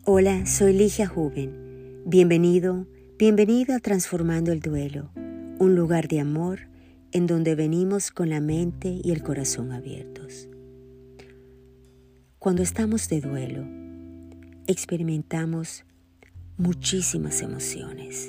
Hola, soy Ligia Juven. Bienvenida a Transformando el Duelo, un lugar de amor en donde venimos con la mente y el corazón abiertos. Cuando estamos de duelo, experimentamos muchísimas emociones.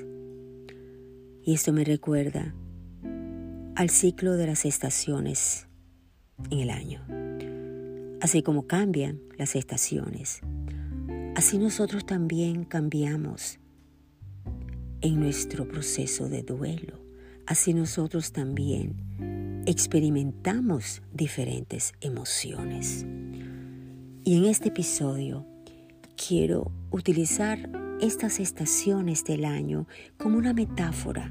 Y esto me recuerda al ciclo de las estaciones en el año. Así como cambian las estaciones, así nosotros también cambiamos en nuestro proceso de duelo. Así nosotros también experimentamos diferentes emociones. Y en este episodio quiero utilizar estas estaciones del año como una metáfora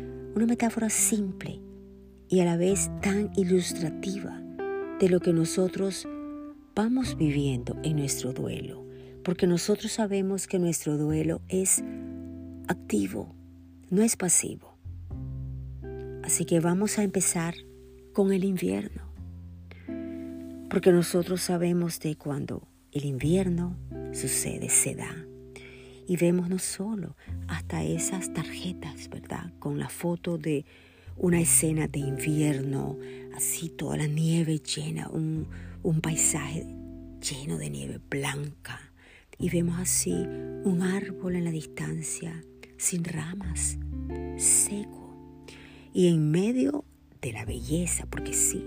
simple y a la vez tan ilustrativa de lo que nosotros vamos viviendo en nuestro duelo. Porque nosotros sabemos que nuestro duelo es activo, no es pasivo. Así que vamos a empezar con el invierno. Porque nosotros sabemos de cuando el invierno sucede, se da. Y vemos no solo hasta esas tarjetas, ¿verdad? Con la foto de una escena de invierno, así toda la nieve llena, un paisaje lleno de nieve blanca. Y vemos así un árbol en la distancia, sin ramas, seco. Y en medio de la belleza, porque sí,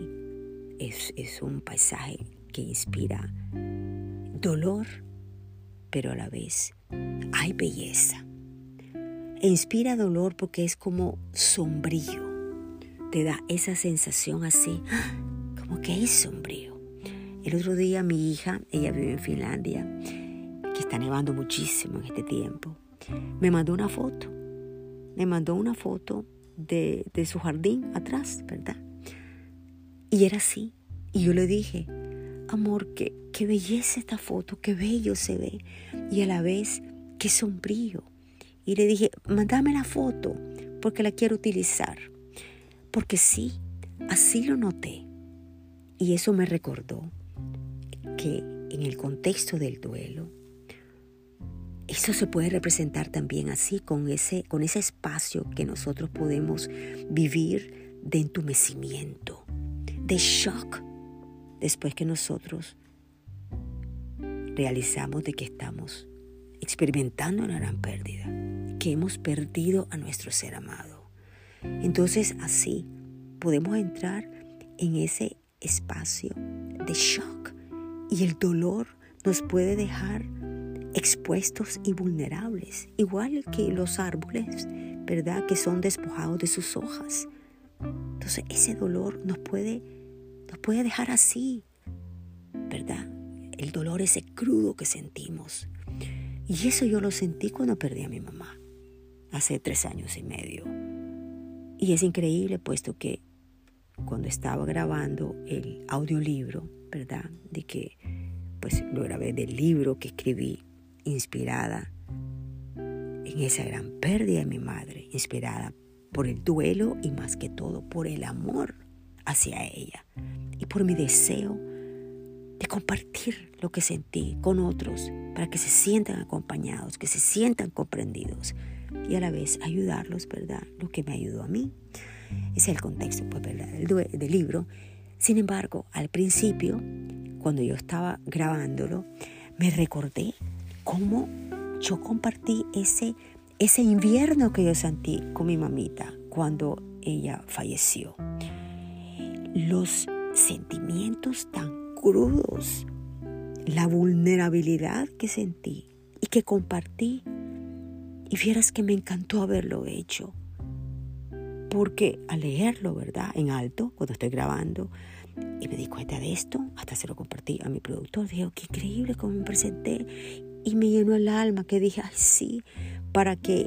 es un paisaje que inspira dolor, pero a la vez hay belleza. E inspira dolor porque es como sombrío. Te da esa sensación así, como que es sombrío. El otro día mi hija, ella vive en Finlandia, que está nevando muchísimo en este tiempo, me mandó una foto. Me mandó una foto de su jardín atrás, ¿verdad? Y era así. Y yo le dije, amor, qué belleza esta foto, qué bello se ve. Y a la vez, qué sombrío. Y le dije, mándame la foto, porque la quiero utilizar. Porque sí, así lo noté. Y eso me recordó que en el contexto del duelo, eso se puede representar también así, con ese espacio que nosotros podemos vivir de entumecimiento, de shock, después que nosotros realizamos de que estamos experimentando una gran pérdida, que hemos perdido a nuestro ser amado. Entonces así podemos entrar en ese espacio de shock y el dolor nos puede dejar expuestos y vulnerables, igual que los árboles, ¿verdad? Que son despojados de sus hojas. Entonces ese dolor nos puede dejar así, ¿verdad? El dolor ese crudo que sentimos. Y eso yo lo sentí cuando perdí a mi mamá, hace 3 años y medio. Y es increíble, puesto que cuando estaba grabando el audiolibro, ¿verdad? De que pues lo grabé del libro que escribí, inspirada en esa gran pérdida de mi madre, inspirada por el duelo y más que todo por el amor hacia ella y por mi deseo de compartir lo que sentí con otros para que se sientan acompañados, que se sientan comprendidos y a la vez ayudarlos, ¿verdad? Lo que me ayudó a mí. Ese es el contexto, pues, ¿verdad? Del libro. Sin embargo, al principio, cuando yo estaba grabándolo, me recordé cómo yo compartí ese invierno que yo sentí con mi mamita cuando ella falleció. Los sentimientos tan crudos, la vulnerabilidad que sentí y que compartí. Y vieras que me encantó haberlo hecho. Porque al leerlo, ¿verdad? En alto, cuando estoy grabando, y me di cuenta de esto, hasta se lo compartí a mi productor. Dije, qué increíble cómo me presenté. Y me llenó el alma, que dije, ay sí, para que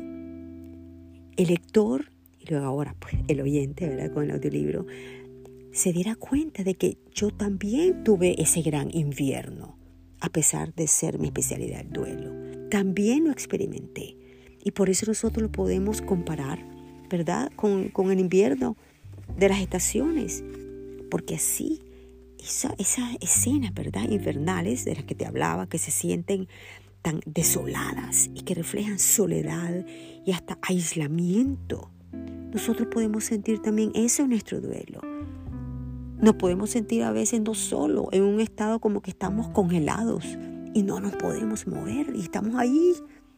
el lector, y luego ahora pues el oyente, ¿verdad? Con el audiolibro, se diera cuenta de que yo también tuve ese gran invierno, a pesar de ser mi especialidad el duelo. También lo experimenté. Y por eso nosotros lo podemos comparar, ¿verdad? Con el invierno de las estaciones. Porque así, esas escenas, ¿verdad? Infernales de las que te hablaba, que se sienten tan desoladas y que reflejan soledad y hasta aislamiento. Nosotros podemos sentir también eso en nuestro duelo. Nos podemos sentir a veces no solo en un estado como que estamos congelados y no nos podemos mover y estamos ahí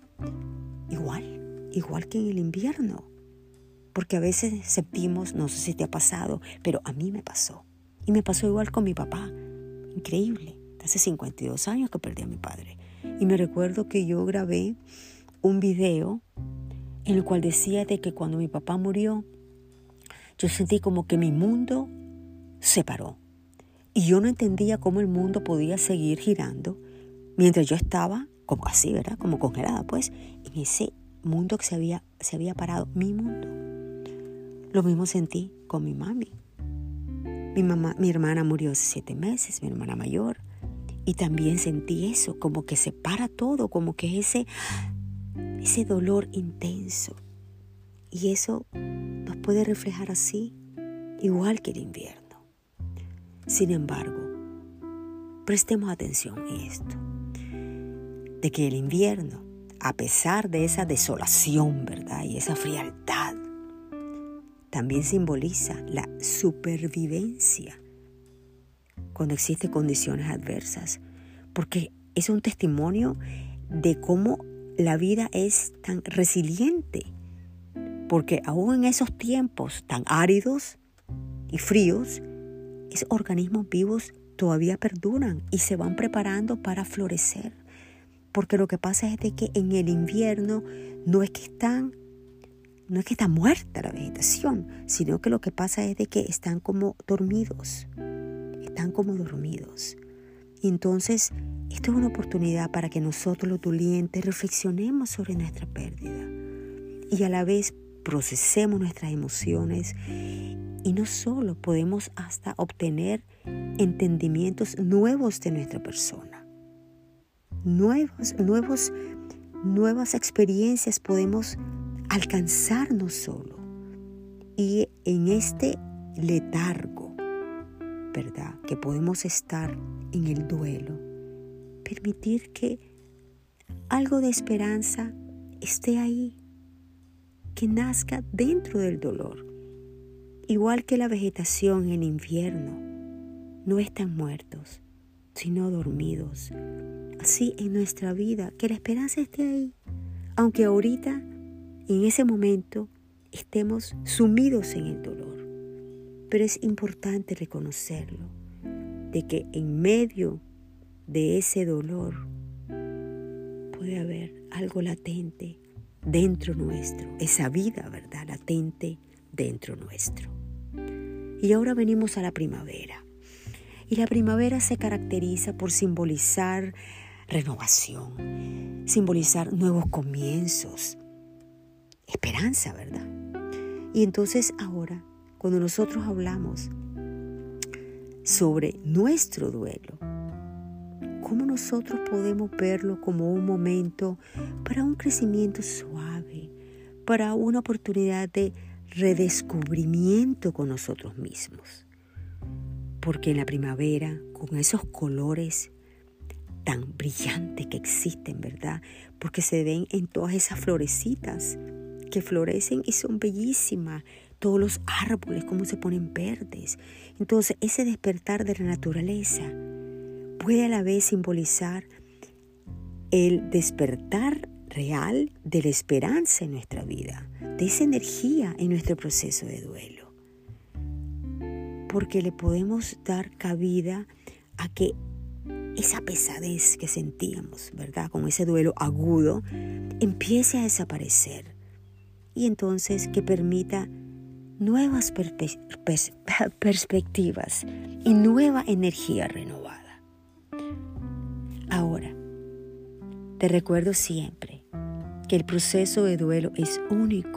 igual que en el invierno. Porque a veces sentimos, no sé si te ha pasado, pero a mí me pasó. Y me pasó igual con mi papá. Increíble. Hace 52 años que perdí a mi padre. Y me recuerdo que yo grabé un video en el cual decía de que cuando mi papá murió, yo sentí como que mi mundo se paró. Y yo no entendía cómo el mundo podía seguir girando mientras yo estaba como así, ¿verdad? Como congelada, pues, en ese mundo que se había parado, mi mundo. Lo mismo sentí con mi mami. Mi hermana murió hace 7 meses, mi hermana mayor. Y también sentí eso, como que se para todo, como que ese dolor intenso. Y eso nos puede reflejar así, igual que el invierno. Sin embargo, prestemos atención a esto, de que el invierno, a pesar de esa desolación, ¿verdad? Y esa frialdad, también simboliza la supervivencia cuando existen condiciones adversas, porque es un testimonio de cómo la vida es tan resiliente, porque aún en esos tiempos tan áridos y fríos, esos organismos vivos todavía perduran y se van preparando para florecer, porque lo que pasa es de que en el invierno no es que está muerta la vegetación, sino que lo que pasa es de que están como dormidos. Y entonces, esto es una oportunidad para que nosotros los dolientes reflexionemos sobre nuestra pérdida y a la vez procesemos nuestras emociones, y no solo podemos hasta obtener entendimientos nuevos de nuestra persona. Nuevas experiencias podemos alcanzar no solo. Y en este letargo, ¿verdad?, que podemos estar en el duelo, permitir que algo de esperanza esté ahí, que nazca dentro del dolor. Igual que la vegetación en invierno, no están muertos, sino dormidos. Así en nuestra vida, que la esperanza esté ahí, aunque ahorita, en ese momento, estemos sumidos en el dolor. Pero es importante reconocerlo, de que en medio de ese dolor puede haber algo latente dentro nuestro, esa vida, ¿verdad?, latente dentro nuestro. Y ahora venimos a la primavera. Y la primavera se caracteriza por simbolizar renovación, simbolizar nuevos comienzos, esperanza, ¿verdad? Y entonces ahora, cuando nosotros hablamos sobre nuestro duelo, ¿cómo nosotros podemos verlo como un momento para un crecimiento suave, para una oportunidad de redescubrimiento con nosotros mismos? Porque en la primavera, con esos colores tan brillantes que existen, ¿verdad?, porque se ven en todas esas florecitas que florecen y son bellísimas, todos los árboles cómo se ponen verdes. Entonces ese despertar de la naturaleza puede a la vez simbolizar el despertar real de la esperanza en nuestra vida, de esa energía en nuestro proceso de duelo. Porque le podemos dar cabida a que esa pesadez que sentíamos, ¿verdad?, con ese duelo agudo, empiece a desaparecer. Y entonces que permita nuevas perspectivas y nueva energía renovada. Ahora, te recuerdo siempre que el proceso de duelo es único,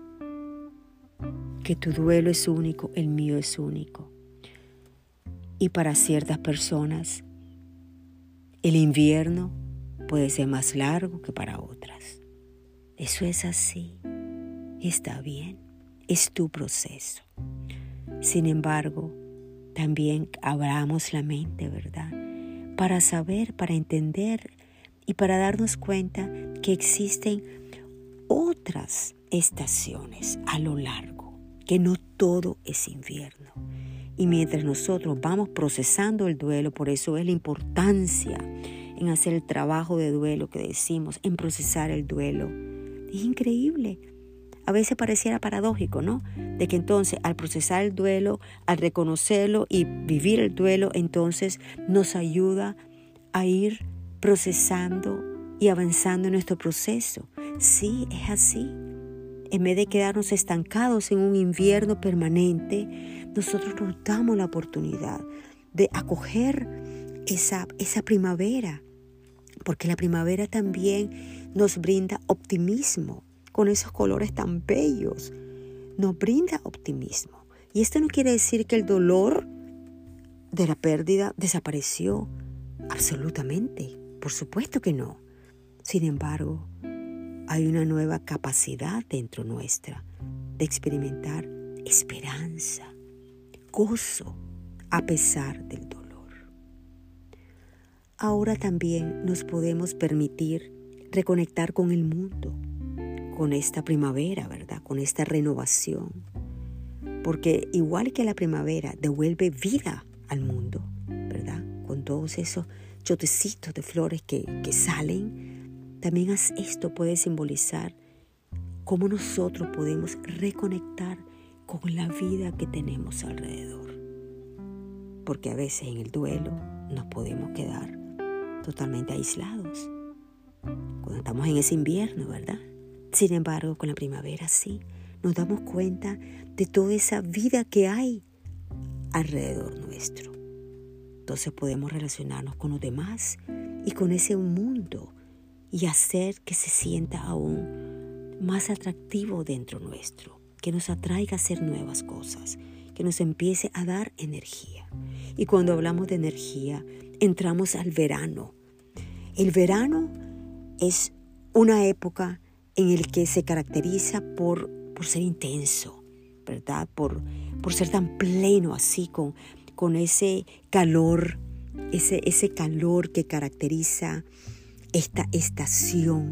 que tu duelo es único, el mío es único. Y para ciertas personas, el invierno puede ser más largo que para otras. Eso es así. Está bien, es tu proceso. Sin embargo, también abramos la mente, ¿verdad?, para saber, para entender y para darnos cuenta que existen otras estaciones a lo largo, que no todo es invierno. Y mientras nosotros vamos procesando el duelo, por eso es la importancia en hacer el trabajo de duelo que decimos, en procesar el duelo. Es increíble. A veces pareciera paradójico, ¿no? De que entonces al procesar el duelo, al reconocerlo y vivir el duelo, entonces nos ayuda a ir procesando y avanzando en nuestro proceso. Sí, es así. En vez de quedarnos estancados en un invierno permanente, nosotros nos damos la oportunidad de acoger esa primavera, porque la primavera también nos brinda optimismo, con esos colores tan bellos, nos brinda optimismo. Y esto no quiere decir que el dolor de la pérdida desapareció absolutamente, por supuesto que no. Sin embargo, hay una nueva capacidad dentro nuestra de experimentar esperanza, gozo, a pesar del dolor. Ahora también nos podemos permitir reconectar con el mundo, con esta primavera, ¿verdad? Con esta renovación. Porque igual que la primavera devuelve vida al mundo, ¿verdad? Con todos esos chotecitos de flores que salen, también esto puede simbolizar cómo nosotros podemos reconectar con la vida que tenemos alrededor. Porque a veces en el duelo nos podemos quedar totalmente aislados cuando estamos en ese invierno, ¿verdad? Sin embargo, con la primavera sí, nos damos cuenta de toda esa vida que hay alrededor nuestro. Entonces podemos relacionarnos con los demás y con ese mundo y hacer que se sienta aún más atractivo dentro nuestro, que nos atraiga a hacer nuevas cosas, que nos empiece a dar energía. Y cuando hablamos de energía, entramos al verano. El verano es una época en el que se caracteriza por ser intenso, ¿verdad? Por ser tan pleno así, con ese calor, ese calor que caracteriza esta estación,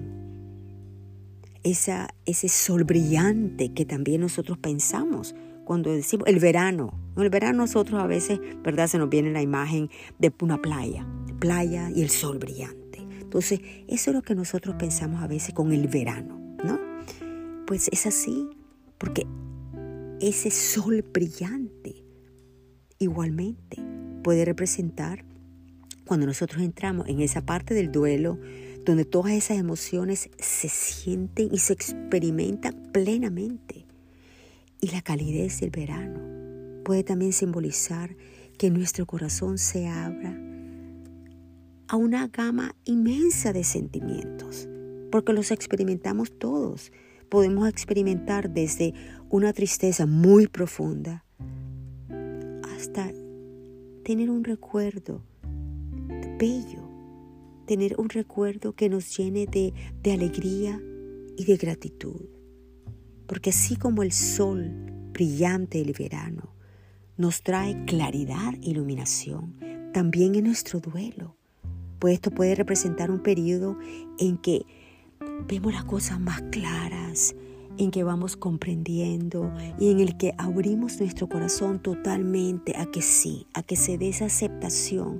ese sol brillante que también nosotros pensamos cuando decimos el verano. En el verano nosotros a veces, ¿verdad? Se nos viene la imagen de una playa y el sol brillante. Entonces, eso es lo que nosotros pensamos a veces con el verano, ¿no? Pues es así, porque ese sol brillante igualmente puede representar cuando nosotros entramos en esa parte del duelo donde todas esas emociones se sienten y se experimentan plenamente. Y la calidez del verano puede también simbolizar que nuestro corazón se abra a una gama inmensa de sentimientos, porque los experimentamos todos. Podemos experimentar desde una tristeza muy profunda hasta tener un recuerdo bello, tener un recuerdo que nos llene de alegría y de gratitud. Porque así como el sol brillante del verano nos trae claridad e iluminación, también en nuestro duelo, pues esto puede representar un periodo en que vemos las cosas más claras, en que vamos comprendiendo y en el que abrimos nuestro corazón totalmente a que sí, a que se dé esa aceptación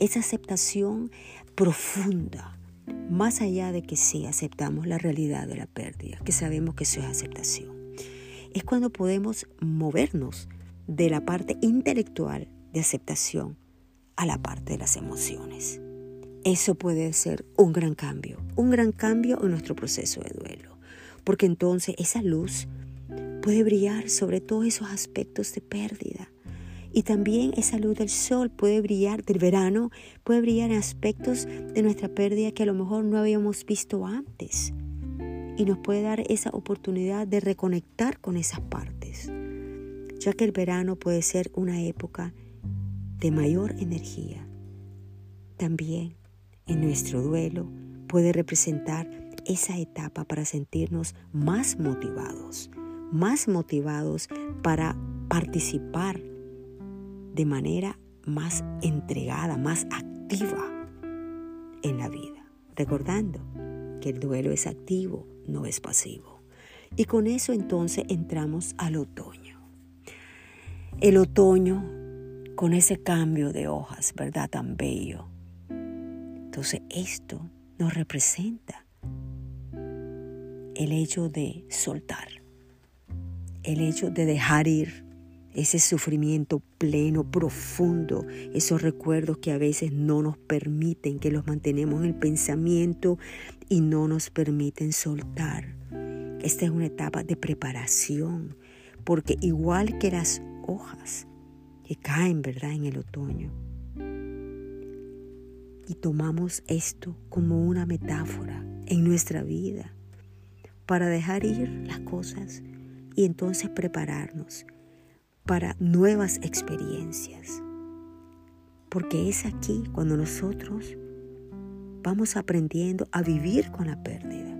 profunda, más allá de que sí aceptamos la realidad de la pérdida, que sabemos que eso es aceptación. Es cuando podemos movernos de la parte intelectual de aceptación a la parte de las emociones. Eso puede ser un gran cambio en nuestro proceso de duelo, porque entonces esa luz puede brillar sobre todos esos aspectos de pérdida. Y también esa luz del sol puede brillar, del verano, puede brillar en aspectos de nuestra pérdida que a lo mejor no habíamos visto antes. Y nos puede dar esa oportunidad de reconectar con esas partes, ya que el verano puede ser una época de mayor energía. También en nuestro duelo puede representar esa etapa para sentirnos más motivados para participar de manera más entregada, más activa en la vida. recordando que el duelo es activo, no es pasivo. Y con eso entonces entramos al otoño. El otoño con ese cambio de hojas, ¿verdad? Tan bello. Entonces esto nos representa el hecho de soltar, el hecho de dejar ir ese sufrimiento pleno, profundo, esos recuerdos que a veces no nos permiten, que los mantenemos en el pensamiento y no nos permiten soltar. Esta es una etapa de preparación, porque igual que las hojas que caen, ¿verdad?, en el otoño, y tomamos esto como una metáfora en nuestra vida para dejar ir las cosas y entonces prepararnos para nuevas experiencias. Porque es aquí cuando nosotros vamos aprendiendo a vivir con la pérdida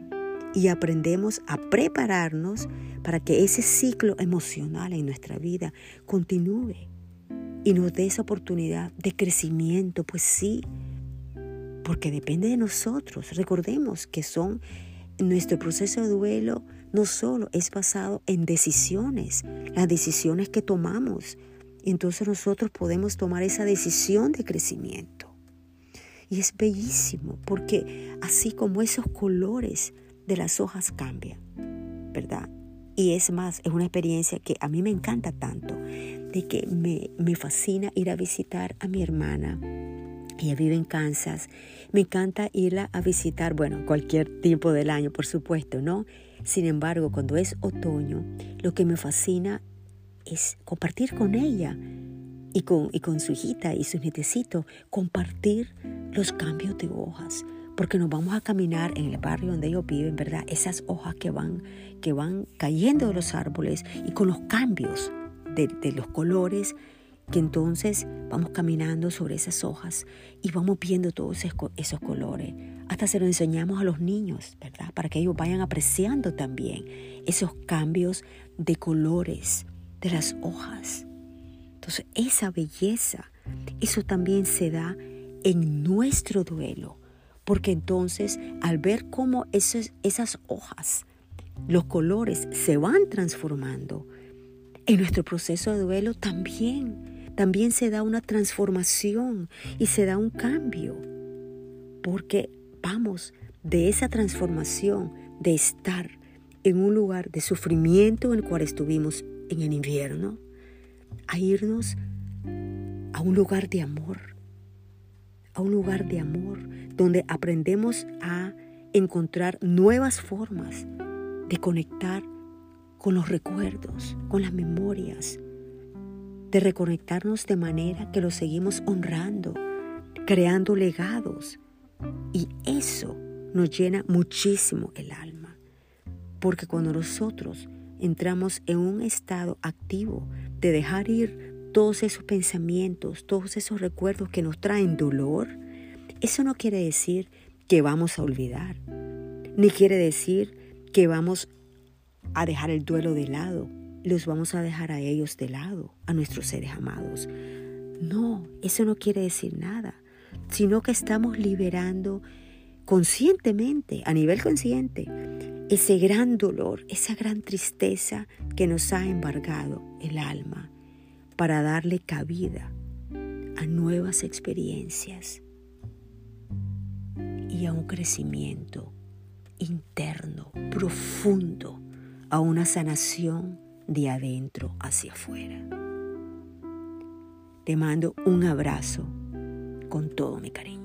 y aprendemos a prepararnos para que ese ciclo emocional en nuestra vida continúe y nos dé esa oportunidad de crecimiento. Pues sí, porque depende de nosotros. Recordemos que nuestro proceso de duelo no solo es basado en decisiones, las decisiones que tomamos. Entonces nosotros podemos tomar esa decisión de crecimiento. Y es bellísimo porque así como esos colores de las hojas cambian, ¿verdad? Y es más, es una experiencia que a mí me encanta tanto, de que me fascina ir a visitar a mi hermana. Ella vive en Kansas. Me encanta irla a visitar, cualquier tiempo del año, por supuesto, ¿no? Sin embargo, cuando es otoño, lo que me fascina es compartir con ella y con su hijita y sus nietecitos, compartir los cambios de hojas, porque nos vamos a caminar en el barrio donde ellos viven, ¿verdad? Esas hojas que van cayendo de los árboles y con los cambios de los colores, que entonces vamos caminando sobre esas hojas y vamos viendo todos esos colores. Hasta se lo enseñamos a los niños, ¿verdad? Para que ellos vayan apreciando también esos cambios de colores de las hojas. Entonces, esa belleza, eso también se da en nuestro duelo. Porque entonces, al ver cómo esas hojas, los colores se van transformando, en nuestro proceso de duelo también se da una transformación y se da un cambio, porque vamos de esa transformación de estar en un lugar de sufrimiento en el cual estuvimos en el invierno, a irnos a un lugar de amor, donde aprendemos a encontrar nuevas formas de conectar con los recuerdos, con las memorias, de reconectarnos de manera que lo seguimos honrando, creando legados. Y eso nos llena muchísimo el alma, porque cuando nosotros entramos en un estado activo de dejar ir todos esos pensamientos, todos esos recuerdos que nos traen dolor, eso no quiere decir que vamos a olvidar, ni quiere decir que vamos a dejar el duelo de lado, los vamos a dejar a ellos de lado, a nuestros seres amados. No, eso no quiere decir nada, sino que estamos liberando conscientemente, a nivel consciente, ese gran dolor, esa gran tristeza que nos ha embargado el alma, para darle cabida a nuevas experiencias y a un crecimiento interno, profundo, a una sanación de adentro hacia afuera. Te mando un abrazo con todo mi cariño.